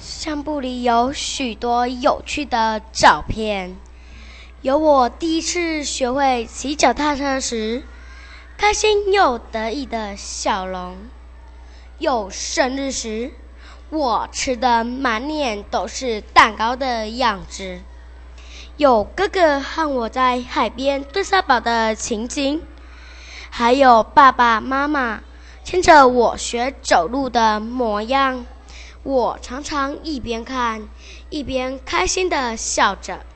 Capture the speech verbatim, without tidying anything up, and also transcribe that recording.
相簿里有许多有趣的照片，有我第一次学会骑脚踏车时开心又得意的笑容，有生日时我吃的满脸都是蛋糕的样子，有哥哥和我在海边堆沙堡的情景，还有爸爸妈妈牵着我学走路的模样。我常常一边看一边开心地笑着。